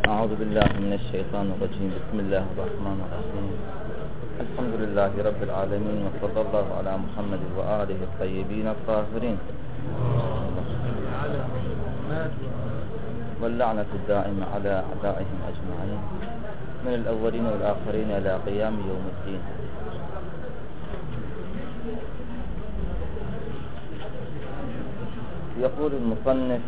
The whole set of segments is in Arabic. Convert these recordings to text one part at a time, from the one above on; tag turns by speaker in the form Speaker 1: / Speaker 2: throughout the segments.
Speaker 1: أعوذ بالله من الشيطان الرجيم. بسم الله الرحمن الرحيم. الحمد لله رب العالمين، وصلى الله على محمد وآله الطيبين الطاهرين، واللعنة الدائمة على أعدائهم أجمعين من الأولين والآخرين إلى قيام يوم الدين. يقول المصنف: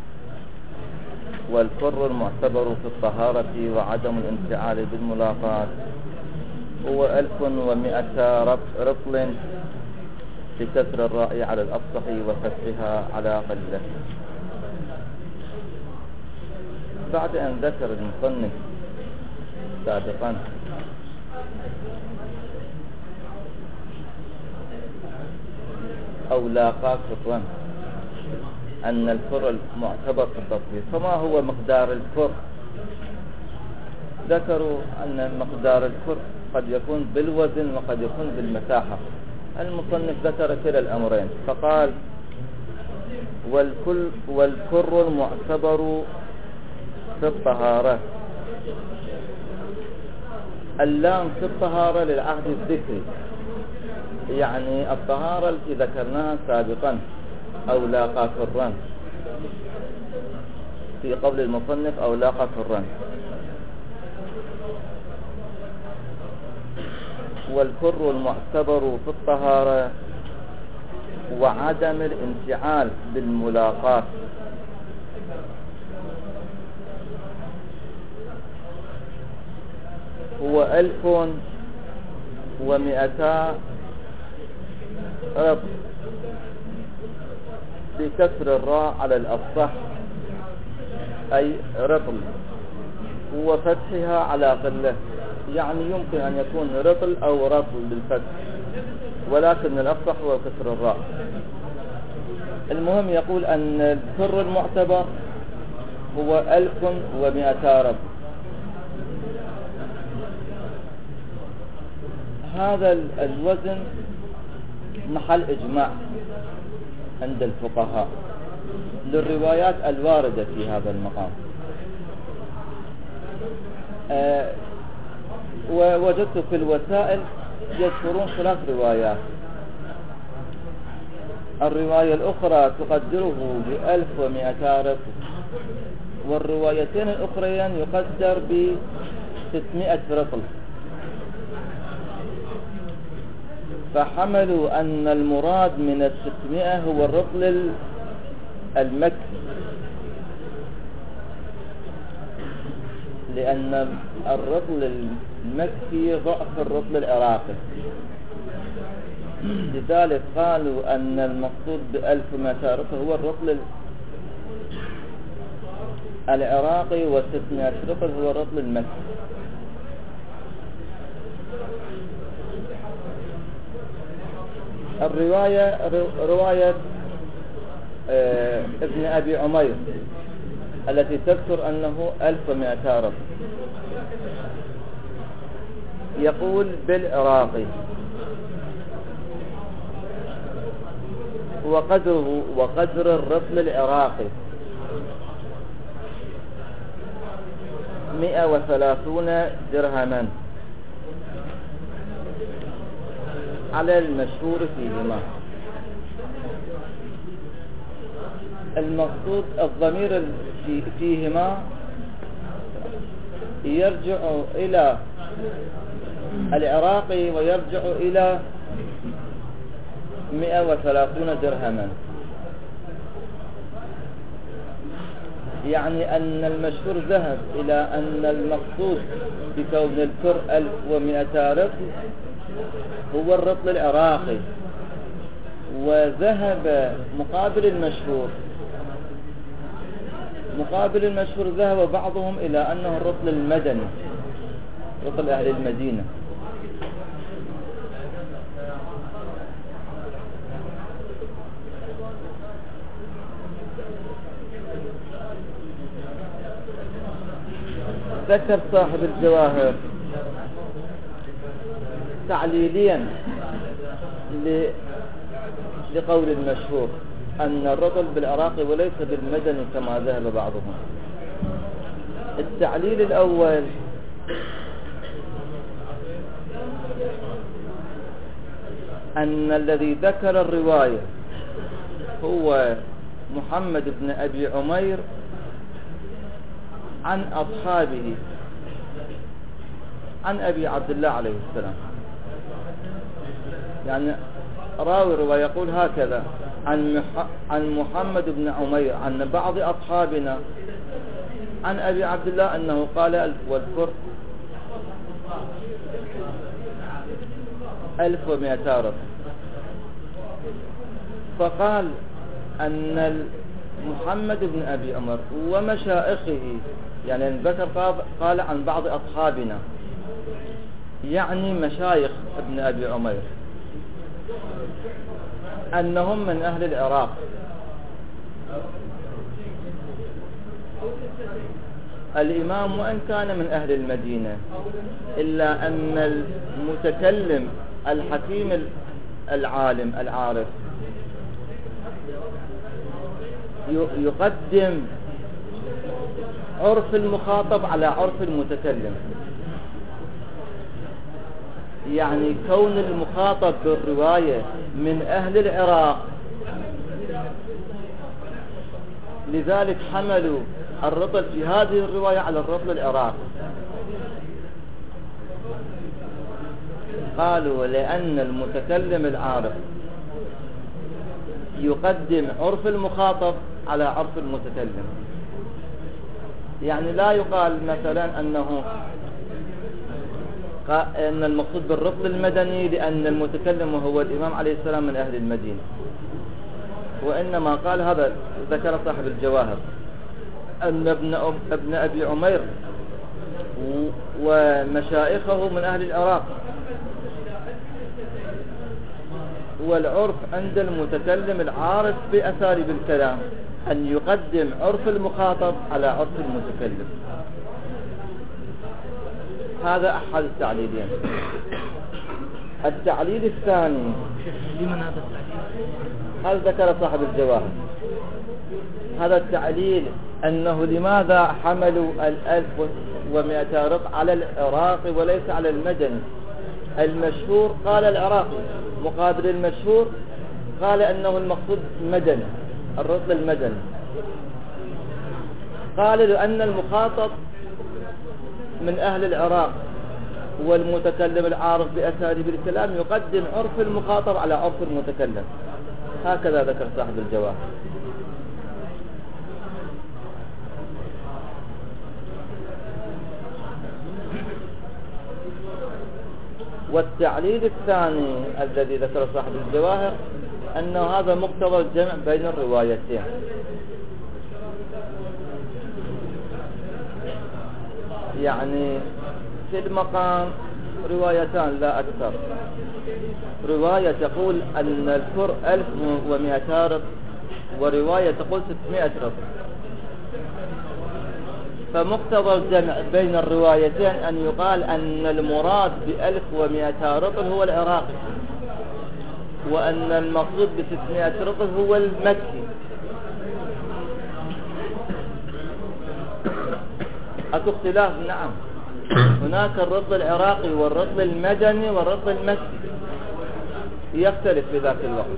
Speaker 1: والكر المعتبر في الطهارة وعدم الانفعال بالملاقات هو 1100 رطل بكسر الراء على الأفصح وفتحها على قلة. بعد أن ذكر المصنف سابقا أو لاقى كرا أن الكر المعتبر في التطهير، فما هو مقدار الكر؟ ذكروا أن مقدار الكر قد يكون بالوزن وقد يكون بالمساحة. المصنف ذكر كلا الأمرين فقال: والكر المعتبر في الطهارة. اللام في الطهارة للعهد الذكري، يعني الطهارة التي ذكرناها سابقا أو لاقى كرا، في قول المصنف أو لاقى كرا. والكر المعتبر في الطهارة وعدم الانفعال بالملاقات هو 1200 رطل بكسر الراء على الأفصح أي رطل، وفتحها على قلة، يعني يمكن أن يكون رطل أو رطل بالفتح، ولكن الأفصح هو كسر الراء. المهم يقول أن الكر المعتبر هو 1100 رطل. هذا الوزن محل إجماع عند الفقهاء للروايات الواردة في هذا المقام. ووجدت في الوسائل يذكرون 3 روايات. الرواية الأخرى تقدره ب1100 رطل، والروايتين الأخريان يقدر ب600 رطل، فحملوا أن المراد من 600 هو الرطل المكي، لأن الرطل المكي ضعف الرطل العراقي، لذلك قالوا أن المقصود ب1200 رطل هو الرطل العراقي، و600 رطل هو الرطل المكي. الرواية رواية ابن أبي عمير التي تذكر أنه 1200 رطل، يقول بالعراقي: وقدر الرطل العراقي 130 درهما على المشهور فيهما. المقصود الضمير فيهما يرجع إلى العراقي ويرجع إلى 130 درهما، يعني أن المشهور ذهب إلى أن المقصود بكون الكر 1100 رطل هو الرطل العراقي، وذهب مقابل المشهور ذهب بعضهم إلى أنه الرطل المدني، رطل أهل المدينة. ذكر صاحب الجواهر تعليليا لقول المشهور أن الرطل بالعراقي وليس بالمدني كما ذهب بعضهم. التعليل الأول أن الذي ذكر الرواية هو محمد بن أبي عمير عن أصحابه عن أبي عبد الله عليه السلام. يعني راوي الرواية يقول هكذا عن محمد بن عمير عن بعض أصحابنا عن أبي عبد الله أنه قال واذكر 1200 رطل. فقال أن محمد بن أبي عمر ومشائخه، يعني ذكر قال عن بعض أصحابنا، يعني مشايخ ابن أبي عمير، أنهم من أهل العراق. الإمام وإن كان من أهل المدينة، إلا أن المتكلم الحكيم العالم العارف يقدم عرف المخاطب على عرف المتكلم. يعني كون المخاطب بالرواية من أهل العراق، لذلك حملوا الرطل في هذه الرواية على الرطل العراقي. قالوا لأن المتكلم العارف يقدم عرف المخاطب على عرف المتكلم. يعني لا يقال مثلا أن المقصود بالرطل المدني لأن المتكلم هو الإمام عليه السلام من أهل المدينة، وإنما قال هذا ذكر صاحب الجواهر أن ابن أبي عمير ومشائخه من أهل العراق. والعرف عند المتكلم العارف بأساليب الكلام أن يقدم عرف المخاطب على عرف المتكلم. هذا أحد التعليلين. التعليل الثاني،
Speaker 2: لمن هذا التعليل؟
Speaker 1: هذا ذكر صاحب الجواهر. هذا التعليل أنه لماذا حملوا 1200 رطل على العراقي وليس على المدني. المشهور قال العراقي، مقابل المشهور قال أنه المقصود مدني، الرطل المدني. قال لأن المخاطب من أهل العراق والمتكلم العارف بأساليب الكلام يقدم عرف المخاطب على عرف المتكلم. هكذا ذكر صاحب الجواهر. والتعليل الثاني الذي ذكر صاحب الجواهر أن هذا مقتضى الجمع بين الروايتين. يعني في المقام روايتان لا أكثر. رواية تقول أن الفر 1200 رطل، ورواية تقول 600 رطل. فمقتضى الجمع بين الروايتين أن يقال أن المراد ب1200 رطل هو العراقي، وأن المقصود ب600 رطل هو المكي. أكو اختلاف، نعم، هناك الرطل العراقي والرطل المدني والرطل المكي يختلف في ذاك الوقت.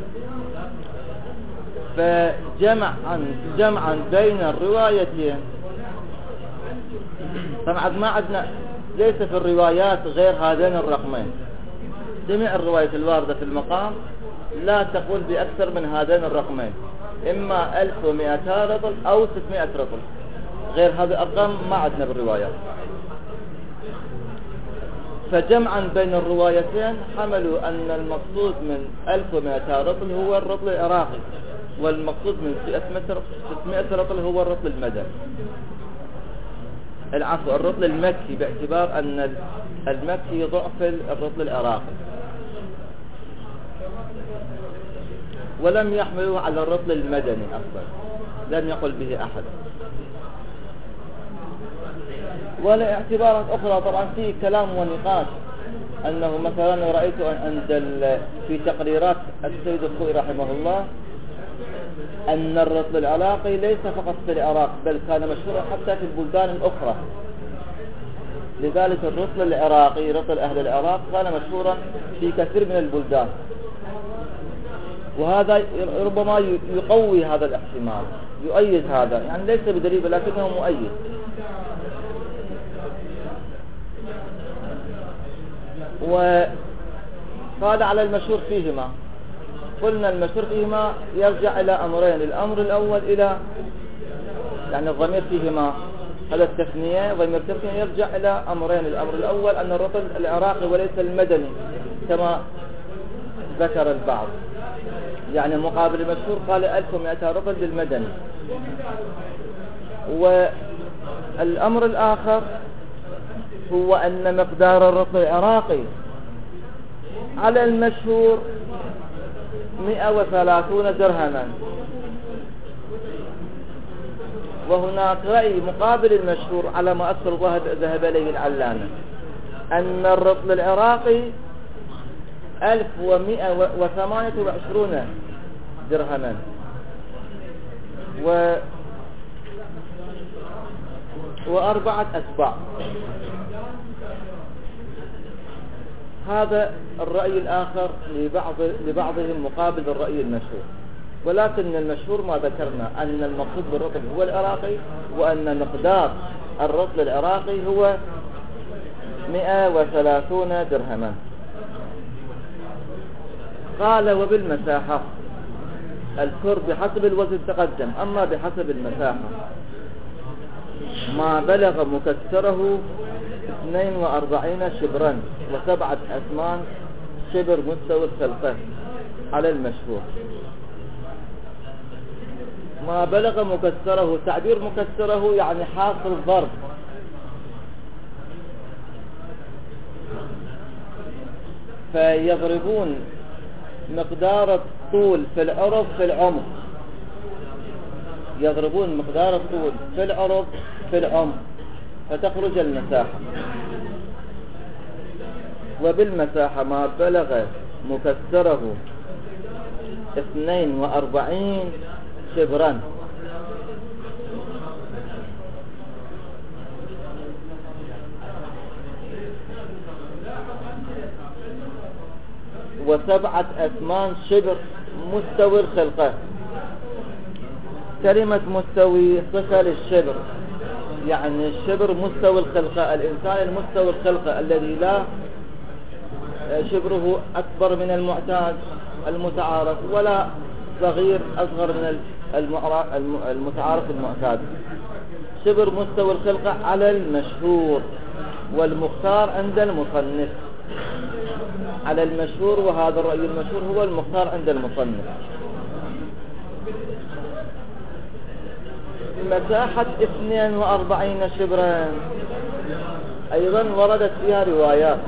Speaker 1: فجمعا بين الروايتين. طبعا ما عندنا ليس في الروايات غير هذين الرقمين. جميع الروايات الواردة في المقام لا تقول بأكثر من هذين الرقمين، إما 1200 رطل أو 600 رطل. غير هذه الأرقام ما عندنا بالروايات. فجمعا بين الروايتين حملوا أن المقصود من 1200 رطل هو الرطل العراقي، والمقصود من 600 رطل هو الرطل المدني. العفو، الرطل المكي، باعتبار أن المكي ضعف الرطل العراقي، ولم يحملوه على الرطل المدني أصلا، لم يقل به أحد. ولا اعتبارات أخرى طبعا في كلام ونقاش، أنه مثلا رأيت عند في تقريرات السيد الخوئي رحمه الله أن الرطل العراقي ليس فقط في العراق بل كان مشهورا حتى في البلدان الأخرى. لذلك الرطل العراقي رطل أهل العراق كان مشهورا في كثير من البلدان، وهذا ربما يقوي هذا الاحتمال، يؤيد هذا، يعني ليس بدليل ولكنه مؤيد. وقال على المشهور فيهما، قلنا المشهور فيهما يرجع إلى أمرين. الأمر الأول إلى يعني الضمير فيهما على التثنية، ضمير التثنية يرجع إلى أمرين. الأمر الأول أن الرطل العراقي وليس المدني كما ذكر البعض، يعني مقابل المشهور قال 1200 رطل للمدني. والأمر الآخر هو أن مقدار الرطل العراقي على المشهور 130 درهما، وهناك رأي مقابل المشهور على ما أكثر ذهب إليه العلامة، أن الرطل العراقي 1128 درهما، وأربعة أتباع. هذا الرأي الآخر لبعضهم مقابل الرأي المشهور، ولكن المشهور ما ذكرنا أن المقصود بالرطل هو العراقي، وأن مقدار الرطل العراقي هو 130 درهما. قال وبالمساحة الكر بحسب الوزن تقدم، أما بحسب المساحة ما بلغ مكسره 42 شبرا و7 أثمان شبر مستوى الخلقة على المشهور. ما بلغ مكسره، تعبير مكسره يعني حاصل ضرب، فيضربون مقدار الطول في العرض في العمق، يضربون مقدار الطول في العرض في العمق فتخرج المساحة. وبالمساحة ما بلغ مكسره 42 شبرا و7 أثمان شبر مستوي الخلقة. كلمة مستوي صفة للشبر، يعني الشبر مستوي الخلقة، الإنسان المستوي الخلقة الذي لا شبره أكبر من المعتاد المتعارف ولا صغير أصغر من المتعارف المعتاد. شبر مستوى الخلقة على المشهور، والمختار عند المصنف على المشهور، وهذا الرأي المشهور هو المختار عند المصنف. مساحة 42 شبرا أيضا وردت فيها روايات،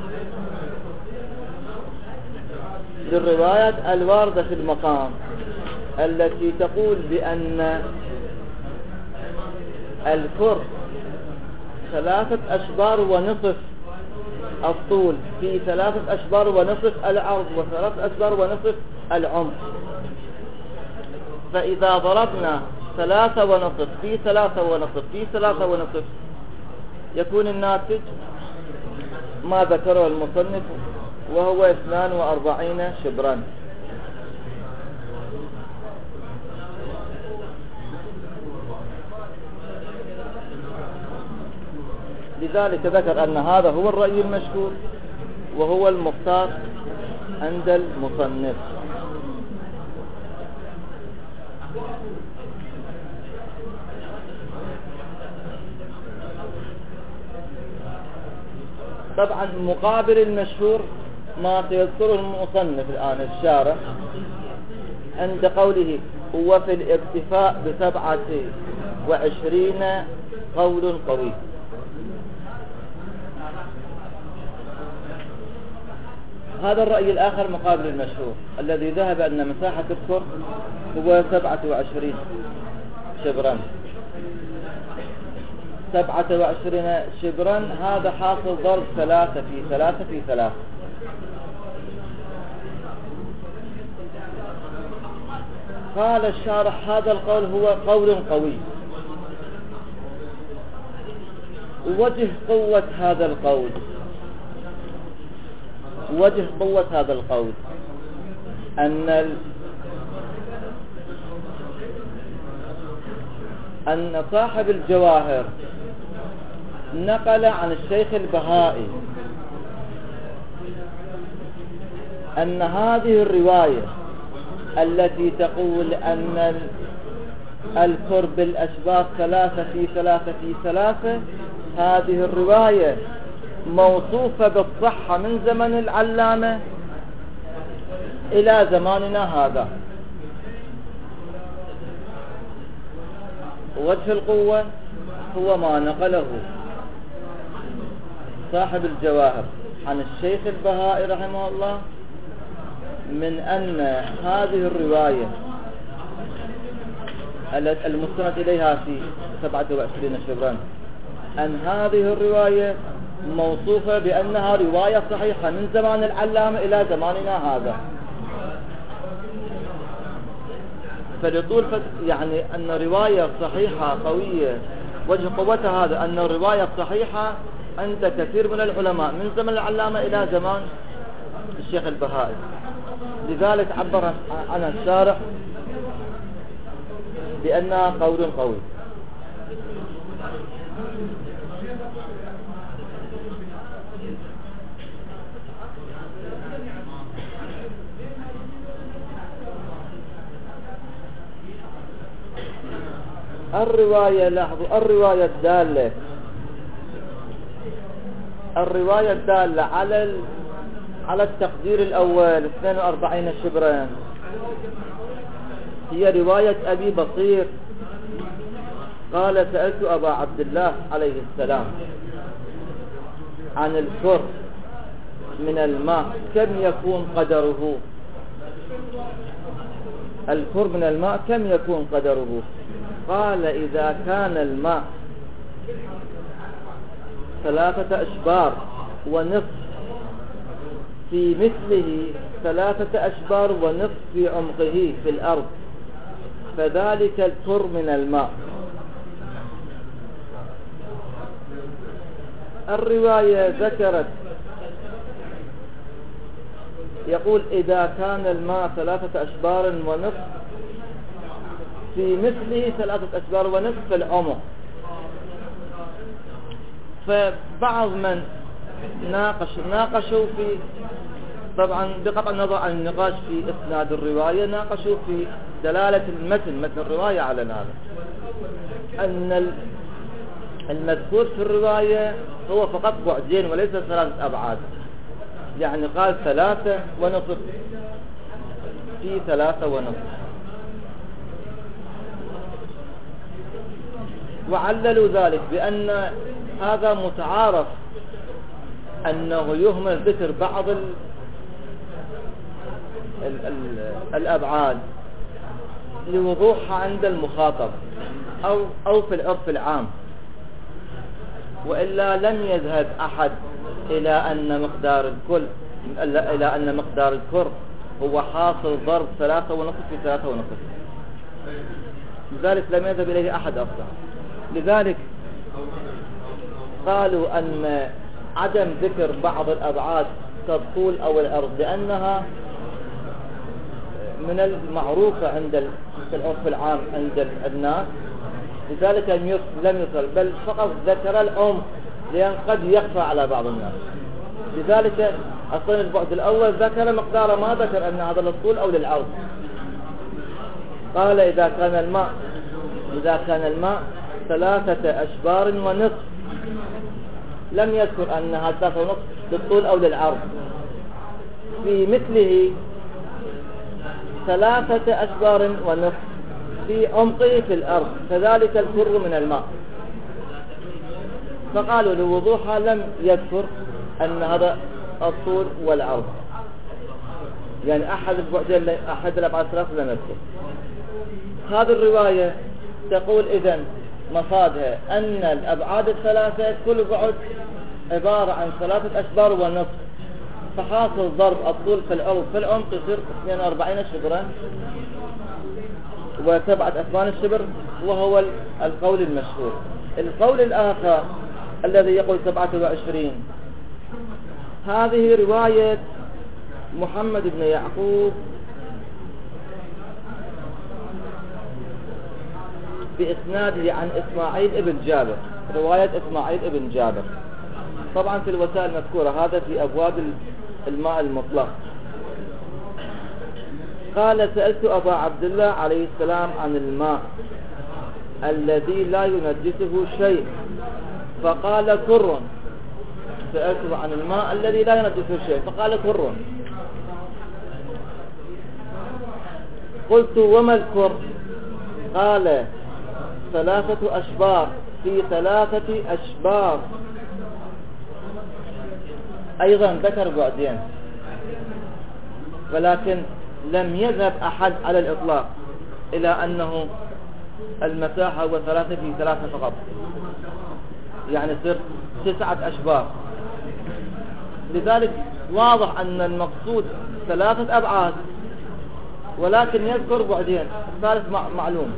Speaker 1: للروايات الواردة في المقام التي تقول بأن الكر 3 أشبار ونصف الطول في 3 أشبار ونصف العرض و3 أشبار ونصف العمق. فإذا ضربنا 3 ونصف في 3 ونصف في 3 ونصف يكون الناتج ما ذكره المصنف وهو 42 شبرا. لذلك ذكر أن هذا هو الرأي المشهور وهو المختار عند المصنف. طبعا مقابل المشهور ما سيذكره المصنف الآن الشارح عند قوله هو في الاكتفاء ب27 قول قوي. هذا الرأي الآخر مقابل المشهور الذي ذهب أن مساحة الكر هو 27 شبرا. 27 شبرا هذا حاصل ضرب 3 في 3 في 3. قال الشارح هذا القول هو قول قوي. وجه قوة هذا القول أن صاحب الجواهر نقل عن الشيخ البهائي أن هذه الرواية التي تقول أن الكر بالأشباك 3 في 3 في 3، هذه الرواية موصوفة بالصحة من زمن العلامة إلى زماننا هذا. وجه القوة هو ما نقله صاحب الجواهر عن الشيخ البهائي رحمه الله من أن هذه الرواية المستند إليها في 27 شبرا، أن هذه الرواية موصوفة بأنها رواية صحيحة من زمان العلامة إلى زماننا هذا. فلطول يعني أن رواية صحيحة قوية، وجه قوتها هذا أن الرواية صحيحة عند كثير من العلماء من زمن العلامة إلى زمان الشيخ البهائي. لذلك عبر عنها الشارح بأنها قول قوي. الرواية لاحظوا الرواية الدالة على التقدير الأول 42 شبرا هي رواية أبي بصير قال سألت أبا عبد الله عليه السلام عن الكر من الماء كم يكون قدره، الكر من الماء كم يكون قدره؟ قال إذا كان الماء 3 أشبار ونصف في مثله 3 أشبار ونصف في عمقه في الأرض فذلك الكر من الماء. الرواية ذكرت يقول إذا كان الماء 3 أشبار ونصف في مثله 3 أشبار ونصف في العمق. فبعض من ناقشوا في، طبعا بقطع النظر عن النقاش في إسناد الرواية، ناقشوا في دلالة متن الرواية على هذا، أن المذكور في الرواية هو فقط بعدين وليس 3 أبعاد. يعني قال 3 ونصف في 3 ونصف، وعللوا ذلك بأن هذا متعارف أنه يهمل ذكر بعض الأبعاد لوضوحها عند المخاطب أو في العرف العام، وإلا لم يذهب أحد إلى أن مقدار الكر هو حاصل ضرب 3 ونصف في 3 ونصف. لذلك لم يذهب إليه أحد أصلا. لذلك قالوا أن عدم ذكر بعض الأبعاد كالطول أو العرض لأنها من المعروفة عند العرف العام عند الناس، لذلك لم يصل، بل فقط ذكر العمق لأن قد يخفى على بعض الناس. لذلك أصلا البعد الأول ذكر مقدار ما ذكر أن هذا للطول أو للعرض. قال إذا كان الماء 3 أشبار ونصف، لم يذكر أنها 3 ونصف للطول أو للعرض. في مثله 3 أشبار ونصف في عمقه في الأرض فذلك الكر من الماء. فقالوا لوضوحها لم يذكر أن هذا الطول والعرض، يعني أحد الأبعاد 3 لم يذكر. هذه الرواية تقول إذن مفادها أن الأبعاد 3 كل بعد عبارة عن 3 أشبار ونصف، فحاصل ضرب الطول في العرض في العمق يصير 42 شبرا و7 أثمان الشبر، وهو القول المشهور. القول الآخر الذي يقول 27، هذه رواية محمد بن يعقوب بإسناده عن إسماعيل ابن جابر، رواية إسماعيل ابن جابر. طبعا في الوسائل المذكورة، هذا في أبواب الماء المطلق. قال: سألت أبا عبد الله عليه السلام عن الماء الذي لا ينجسه شيء فقال كر. سألته عن الماء الذي لا ينجسه شيء فقال كر. قلت: وما الكر؟ قال: 3 أشبار في 3 أشبار. أيضا ذكر بعدين، ولكن لم يذهب أحد على الإطلاق إلى أنه المساحة هو 3 في 3 فقط، يعني صرت 9 أشبار. لذلك واضح أن المقصود 3 أبعاد، ولكن يذكر بعدين الثالث معلوم،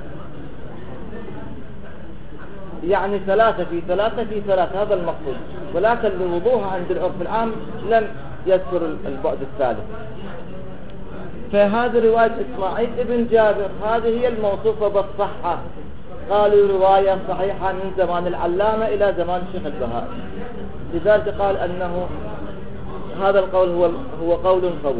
Speaker 1: يعني 3 في 3 في 3، هذا المقصود. ولكن لوضوحها عند العرف العام لم يذكر البعد الثالث. فهذه رواية إسماعيل ابن جابر هذه هي الموصوفة بالصحة. قالوا رواية صحيحة من زمان العلامة إلى زمان الشيخ البهائي. لذلك قال أنه هذا القول هو قول قوي.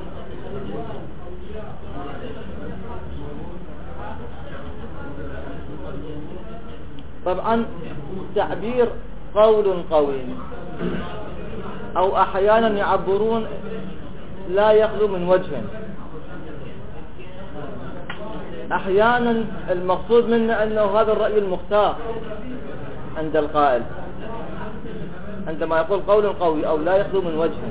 Speaker 1: طبعا تعبير قول قوي أو أحيانا يعبرون لا يخلو من وجه. أحيانا المقصود منه أنه هذا الرأي المختار عند القائل عندما يقول قول قوي أو لا يخلو من وجه.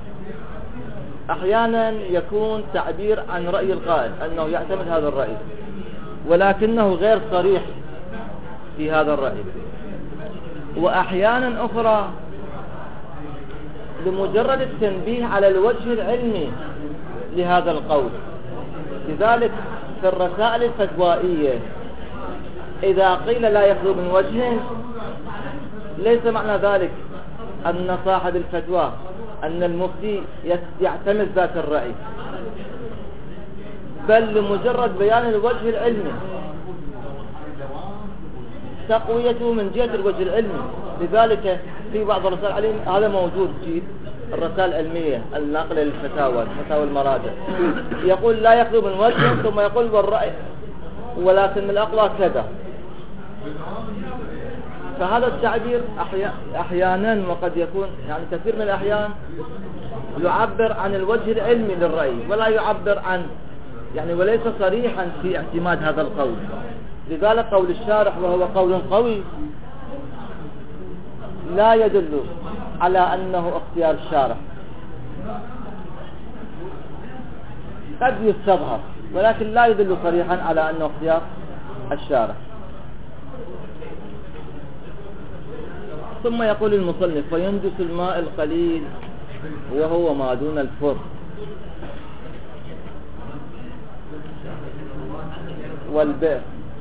Speaker 1: أحيانا يكون تعبير عن رأي القائل أنه يعتمد هذا الرأي، ولكنه غير صريح في هذا الرأي. وأحيانا أخرى لمجرد التنبيه على الوجه العلمي لهذا القول. لذلك في الرسائل الفتوائية إذا قيل لا يخلو من وجه، ليس معنى ذلك أن صاحب الفتوى أن المفتي يعتمد ذات الرأي، بل لمجرد بيان الوجه العلمي، تقويته من جهة الوجه العلمي. لذلك في بعض الرسائل العلمية هذا موجود في الرسائل العلمية الناقلة للفتاوى، فتاوى المراجع، يقول لا يخلو من وجه، ثم يقول بالرأي ولكن الأقوى كذا. فهذا التعبير أحيانا وقد يكون يعني كثير من الأحيان يعبر عن الوجه العلمي للرأي، ولا يعبر عن يعني وليس صريحا في اعتماد هذا القول. لذلك قول الشارح وهو قول قوي لا يدل على أنه اختيار الشارح، قد يستظهر ولكن لا يدل صريحا على أنه اختيار الشارح. ثم يقول المصنف: وينجس الماء القليل وهو ما دون الفر والبئر.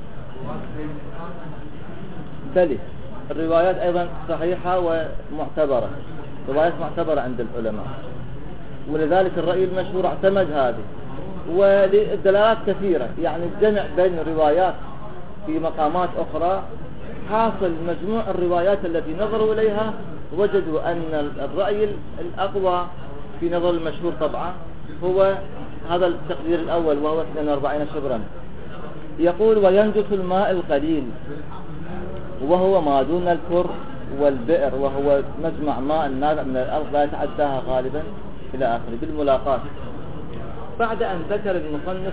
Speaker 1: بل الروايات أيضا صحيحة ومعتبرة، روايات معتبرة عند العلماء، ولذلك الرأي المشهور اعتمد هذه. وللدلالات كثيرة، يعني الجمع بين الروايات في مقامات أخرى، حاصل مجموع الروايات التي نظروا إليها وجدوا أن الرأي الأقوى في نظر المشهور طبعا هو هذا التقدير الأول، وهو 42 شبرا. يقول: وينجس الماء القليل وهو ما دون الكر والبئر، وهو مجمع ماء نابع من الأرض لا يتعداها غالبا إلى آخره بالملاقات. بعد أن ذكر المصنف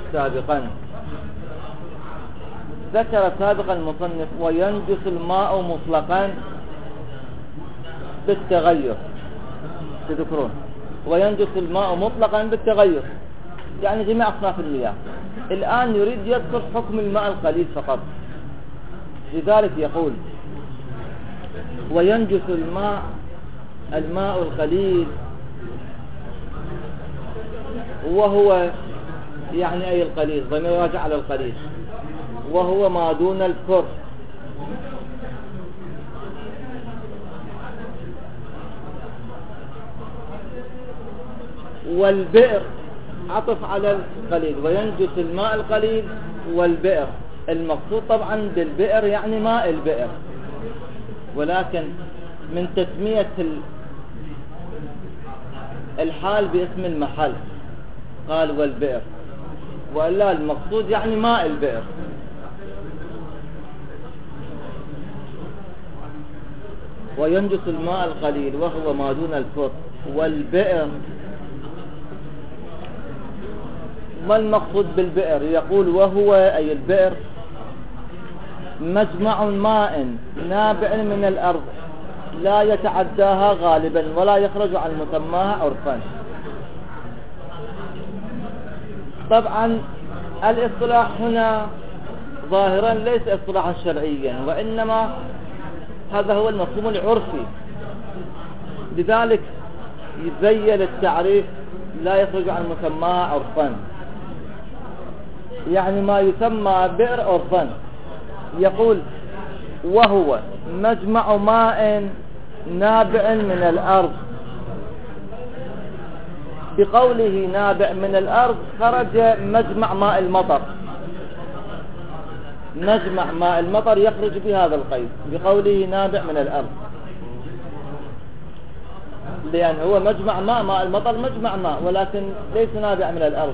Speaker 1: سابقا المصنف وينجس الماء مطلقا بالتغير، تذكرون وينجس الماء مطلقا بالتغير يعني جميع أصناف المياه. الآن يريد يذكر حكم الماء القليل فقط. لذلك يقول: وينجس الماء القليل وهو يعني أي القليل، ضمير راجع على القليل، وهو ما دون الفر. والبئر عطف على القليل، وينجس الماء القليل والبئر. المقصود طبعا بالبئر يعني ماء البئر، ولكن من تسمية الحال باسم المحل قال والبئر، وإلا المقصود يعني ماء البئر. وينجس الماء القليل وهو ما دون الفر. والبئر، ما المقصود بالبئر؟ يقول وهو أي البئر مجمع ماء نابع من الأرض لا يتعداها غالبا ولا يخرج عن مسماها عرفا. طبعا الاصطلاح هنا ظاهرا ليس اصطلاحا شرعيا، وإنما هذا هو المفهوم العرفي، لذلك يبين التعريف لا يخرج عن مسماها عرفا، يعني ما يسمى بئر عرفا. يقول وهو مجمع ماء نابع من الأرض. بقوله نابع من الأرض خرج مجمع ماء المطر، مجمع ماء المطر يخرج بهذا القيد بقوله نابع من الأرض، لأن هو مجمع ماء المطر مجمع ماء، ولكن ليس نابع من الأرض.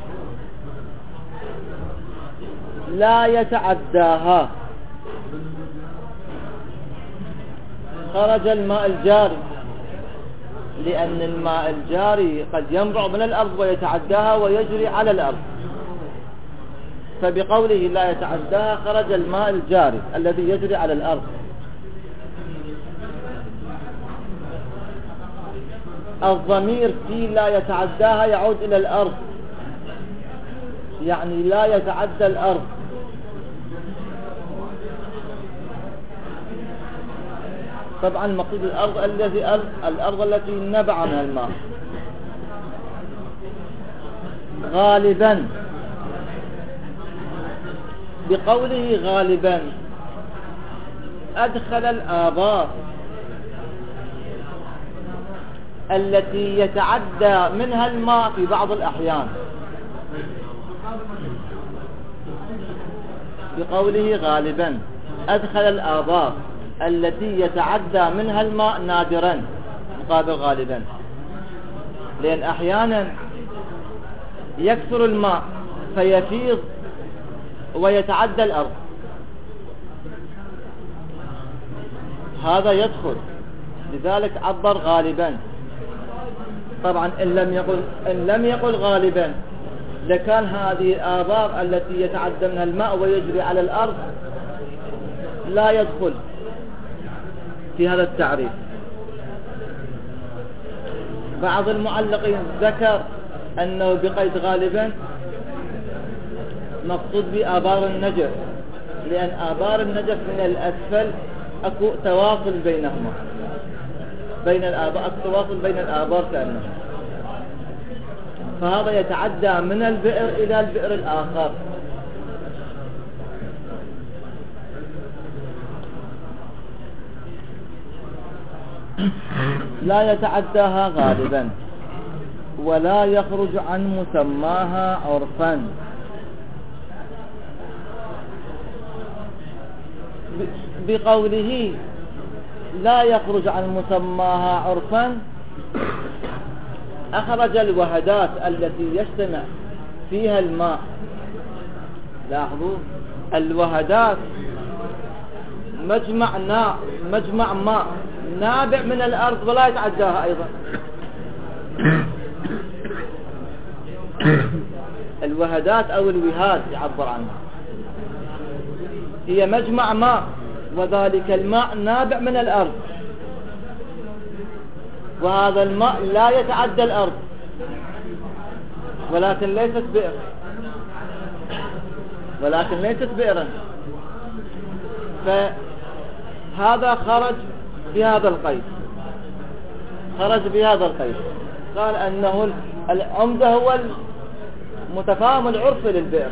Speaker 1: لا يتعداها، خرج الماء الجاري، لأن الماء الجاري قد ينبع من الأرض ويتعداها ويجري على الأرض، فبقوله لا يتعداها خرج الماء الجاري الذي يجري على الأرض. الضمير في لا يتعداها يعود إلى الأرض، يعني لا يتعدى الأرض. طبعا مقصود الأرض التي نبع منها الماء. غالبا، بقوله غالبا أدخل الآبار التي يتعدى منها الماء في بعض الأحيان. بقوله غالبا أدخل الآبار التي يتعدى منها الماء نادرا مقابل غالبا، لأن أحيانا يكثر الماء فيفيض ويتعدى الأرض، هذا يدخل، لذلك عبر غالبا. طبعا إن لم يقل غالبا لكان هذه الآبار التي يتعدى منها الماء ويجري على الأرض لا يدخل في هذا التعريف. بعض المعلقين ذكر أنه بقيد غالبا مقصود بآبار النجف، لأن آبار النجف من الأسفل أكو تواصل بينهما، بين الآبار، أكو تواصل بين الآبار كأنه، فهذا يتعدى من البئر إلى البئر الآخر. لا يتعداها غالبا ولا يخرج عن مسماها عرفا. بقوله لا يخرج عن مسماها عرفا أخرج الوهدات التي يجتمع فيها الماء. لاحظوا الوهدات مجمع ماء نابع من الأرض ولا يتعداها أيضا. الوهدات أو الوهاد يعبر عنها، هي مجمع ماء، وذلك الماء نابع من الأرض، وهذا الماء لا يتعدى الأرض، ولكن ليست بئرا، فهذا خرج بهذا القيد، قال أنه العمدة هو متفاهم العرف للبئر.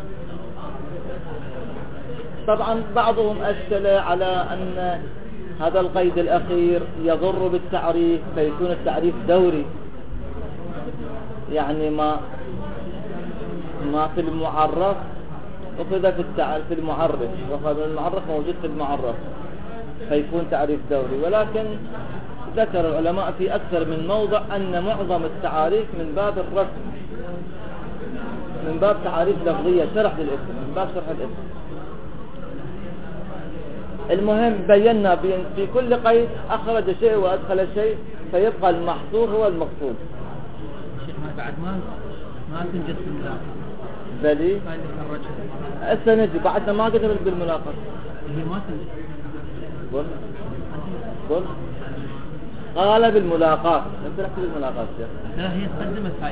Speaker 1: طبعا بعضهم أشكل على أن هذا القيد الأخير يضر بالتعريف، فيكون التعريف دوري، يعني ما في المعرف أخذ في المعرف، وهذا المعرف موجود في المعرف، فيكون تعريف دوري. ولكن ذكر العلماء في أكثر من موضع أن معظم التعاريف من باب الرسم، من باب تعاريف لفظية، شرح للاسم، من باب شرح الاسم. المهم بينا في كل قيد أخرج شيء وأدخل شيء، فيبقى المحصور هو المقصود.
Speaker 2: شيخ بعد ما تنجز الملاقة
Speaker 1: بلي السنجي بعد ما قدر بالملاقة
Speaker 2: هي ما تنجز.
Speaker 1: قل قال بالملاقات، انت نحكي بالملاقات يا
Speaker 2: لا هي تقدمت هاي.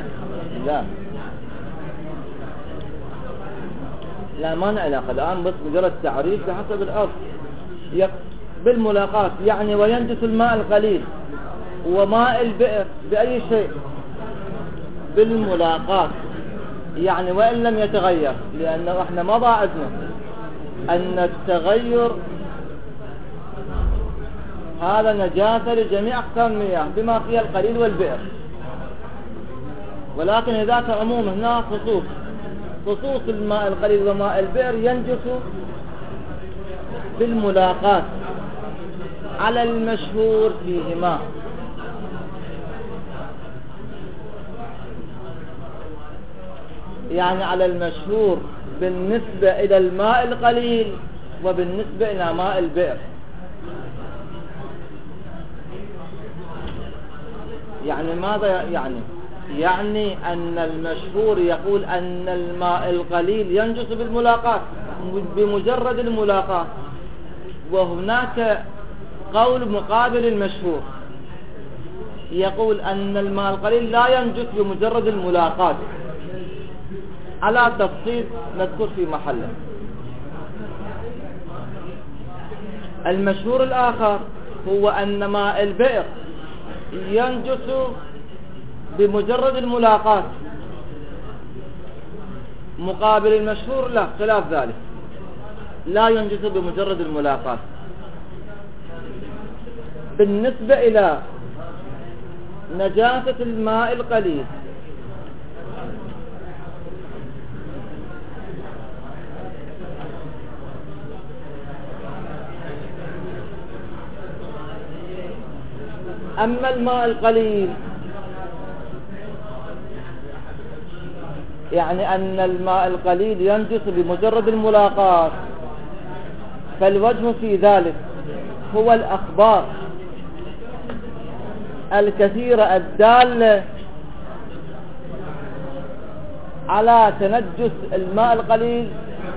Speaker 1: لا ما لنا علاقة الآن، بس مجرد تعريف بحسب الأرض. بالملاقات يعني وينجس الماء القليل وماء البئر بأي شيء بالملاقات، يعني وإن لم يتغير، لأنه احنا ما ضاعدنا أن التغير هذا نجاسة لجميع أقسام المياه بما فيها القليل والبئر. ولكن إذا كان عموم هنا خصوص الماء القليل وماء البئر ينجس بالملاقات على المشهور فيهما. يعني على المشهور بالنسبة إلى الماء القليل وبالنسبة إلى ماء البئر. يعني ماذا يعني أن المشهور يقول أن الماء القليل ينجس بالملاقات بمجرد الملاقات، وهناك قول مقابل المشهور يقول أن الماء القليل لا ينجس بمجرد الملاقات، على تفصيل نذكر في محله. المشهور الآخر هو أن ماء البئر ينجس بمجرد الملاقات، مقابل المشهور لا خلاف ذلك، لا ينجس بمجرد الملاقات. بالنسبة إلى نجاسة الماء القليل أما الماء القليل يعني أن الماء القليل ينجس بمجرد الملاقات، فالوجه في ذلك هو الأخبار الكثيرة الدالة على تنجس الماء القليل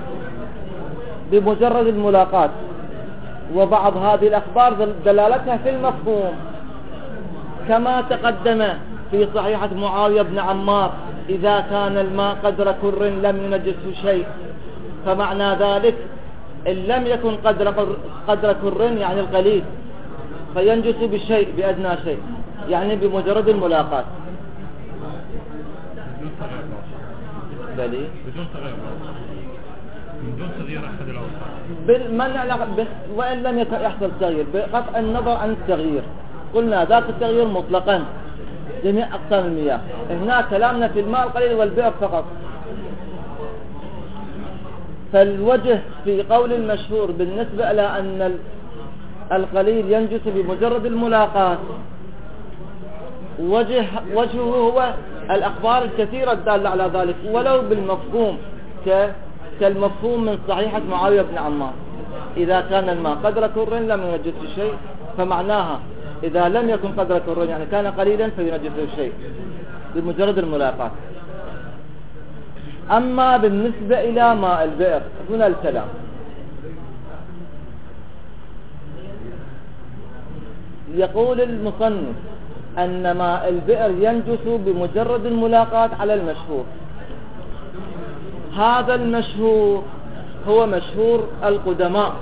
Speaker 1: بمجرد الملاقات. وبعض هذه الأخبار دلالتها في المفهوم، كما تقدم في صحيحة معاوية بن عمار: إذا كان الماء قدر كر لم ينجسه شيء، فمعنى ذلك إن لم يكن قدر كر يعني القليل فينجس بالشيء بأدنى شيء، يعني بمجرد الملاقات.
Speaker 3: بدون تغيير أحد الأوصاف،
Speaker 1: وإن لم يحصل تغيير بقطع النظر عن التغيير. قلنا ذاك التغيير مطلقا جميع أقسام المياه، هنا كلامنا في الماء القليل والبئر فقط. فالوجه في قول المشهور بالنسبة إلى أن القليل ينجس بمجرد الملاقات وجهه هو الأخبار الكثيرة الدالة على ذلك، ولو بالمفهوم كالمفهوم من صحيحة معاوية بن عمار: إذا كان الماء قدر كر لم ينجسه شيء، فمعناها إذا لم يكن قدر كر يعني كان قليلا فينجسه شيء بمجرد الملاقات. أما بالنسبة إلى ماء البئر هنا الكلام. يقول المصنف أن ماء البئر ينجس بمجرد الملاقات على المشهور. هذا المشهور هو مشهور القدماء،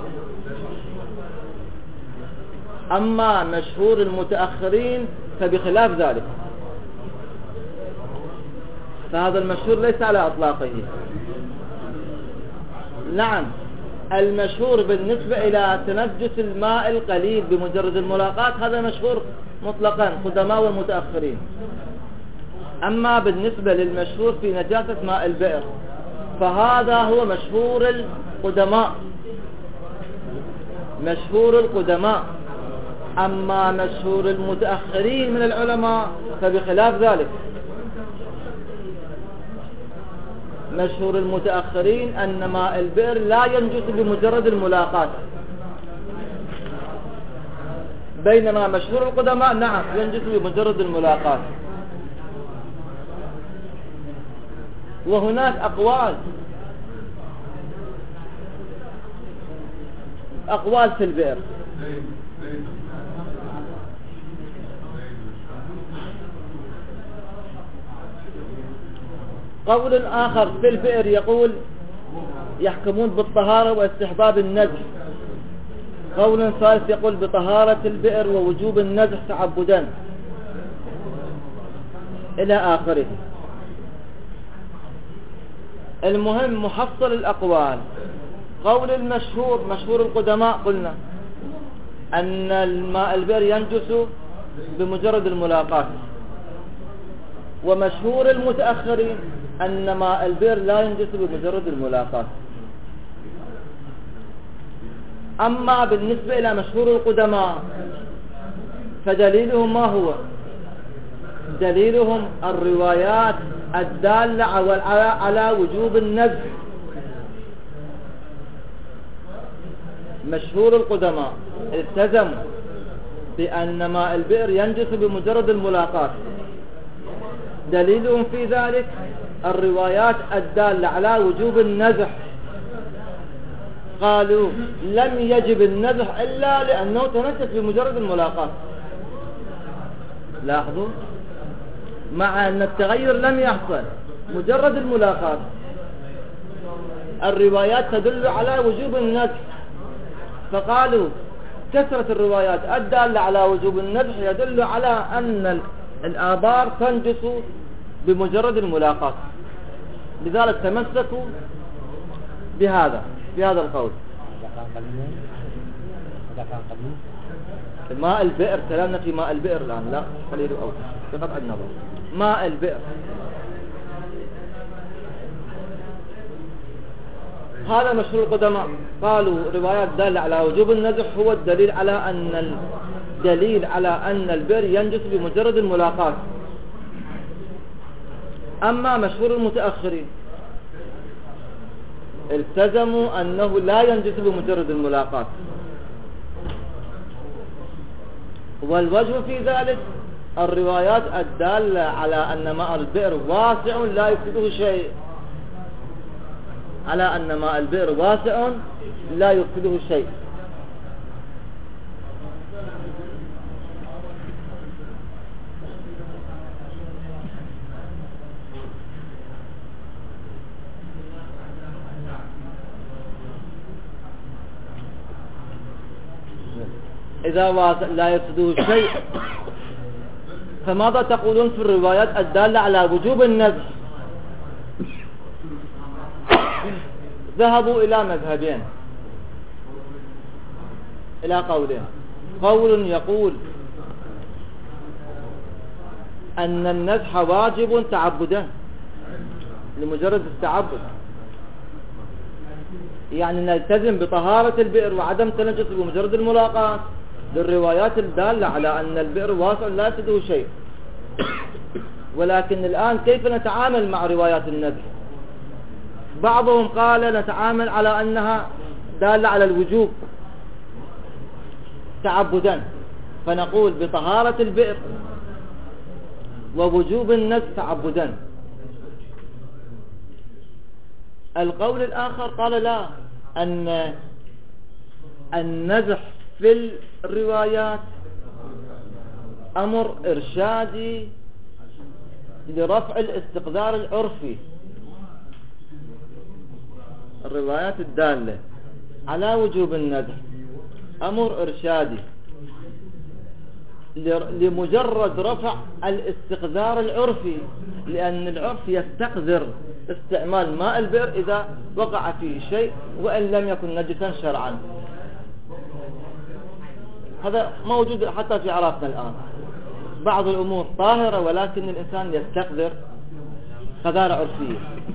Speaker 1: أما مشهور المتأخرين فبخلاف ذلك. فهذا المشهور ليس على أطلاقه. نعم، المشهور بالنسبة إلى تنجس الماء القليل بمجرد الملاقاة هذا مشهور مطلقا قدماء ومتأخرين. أما بالنسبة للمشهور في نجاسة ماء البئر فهذا هو مشهور القدماء، مشهور القدماء. أما مشهور المتأخرين من العلماء فبخلاف ذلك. مشهور المتأخرين أن ماء البئر لا ينجس بمجرد الملاقاة، بينما مشهور القدماء نعم ينجس بمجرد الملاقاة. وهناك أقوال في البئر. قول آخر في البئر يقول يحكمون بالطهارة واستحباب النزح. قول ثالث يقول بطهارة البئر ووجوب النزح تعبدا إلى آخره. المهم محصل الأقوال. قول المشهور مشهور القدماء قلنا أن الماء البئر ينجس بمجرد الملاقاة، ومشهور المتأخرين أن ماء البئر لا ينجس بمجرد الملاقاة. أما بالنسبة إلى مشهور القدماء فدليلهم ما هو؟ دليلهم الروايات الدالة على وجوب النزح. مشهور القدماء التزموا بأن ماء البئر ينجس بمجرد الملاقاة. دليلهم في ذلك الروايات الدالة على وجوب النزح. قالوا لم يجب النزح إلا لأنه تنجس بمجرد الملاقاة. لاحظوا، مع أن التغير لم يحصل، مجرد الملاقاة الروايات تدل على وجوب النزح، فقالوا كثرة الروايات الدالة على وجوب النزح يدل على أن الآبار تنجس بمجرد الملاقاة. لذلك تمسكوا بهذا القول. ماء البئر، كلامنا في ماء البئر الآن، لا خليله أول بقطع النظر. ماء البئر هذا مشهور القدماء. قالوا روايات دالة على وجوب النزح هو الدليل على أن البئر ينجس بمجرد الملاقاة. أما مشهور المتأخرين التزموا أنه لا ينجس بمجرد الملاقاة، والوجه في ذلك الروايات الدالة على أن ماء البئر واسع لا يفسده شيء، على أن ماء البئر واسع لا يفسده شيء. إذا واسع لا يفسده شيء فماذا تقولون في الروايات الدالة على وجوب النزح؟ ذهبوا إلى مذهبين، إلى قولين. قول يقول أن النزح واجب تعبدا لمجرد التعبد، يعني نلتزم بطهارة البئر وعدم تنجس بمجرد الملاقاة للروايات الدالة على أن البئر واسع لا يفسده شيء. ولكن الآن كيف نتعامل مع روايات النزح؟ بعضهم قال نتعامل على أنها دالة على الوجوب تعبدا، فنقول بطهارة البئر ووجوب النزح تعبدا. القول الآخر قال لا، أن النزح في الروايات أمر إرشادي لرفع الاستقدار العرفي. الروايات الدالة على وجوب النزح أمر إرشادي لمجرد رفع الاستقدار العرفي لأن العرف يستقذر استعمال ماء البئر إذا وقع فيه شيء وإن لم يكن نجسا شرعا. هذا موجود حتى في عرفنا الآن، بعض الأمور طاهرة ولكن الإنسان يستقذر قذارة عرفية.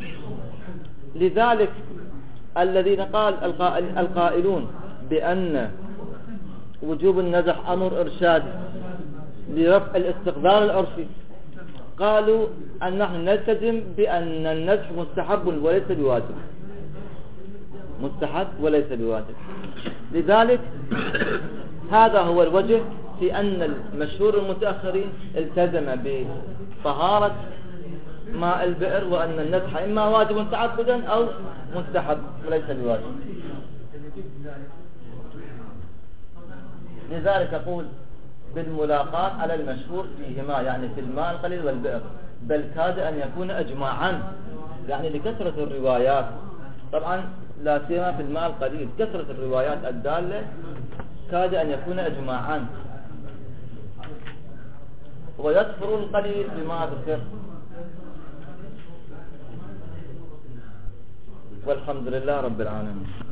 Speaker 1: لذلك الذين قال القائلون بأن وجوب النزح أمر إرشاد لرفع الاستقذار العرفي، قالوا أن نحن نلتزم بأن النزح مستحب وليس بواجب، مستحب وليس بواجب. لذلك هذا هو الوجه في أن المشهور المتأخرين التزم بطهارة ماء البئر، وأن النزح إما واجب تعبدا أو مستحب وليس بواجب. لذلك أقول بالملاقاة على المشهور فيهما، يعني في الماء القليل والبئر، بل كاد أن يكون أجماعا، يعني لكثرة الروايات. طبعا لا سيما في الماء القليل كثرة الروايات الدالة كاد أن يكون أجماعا، ويكفر القليل بما ذكر. والحمد لله رب العالمين.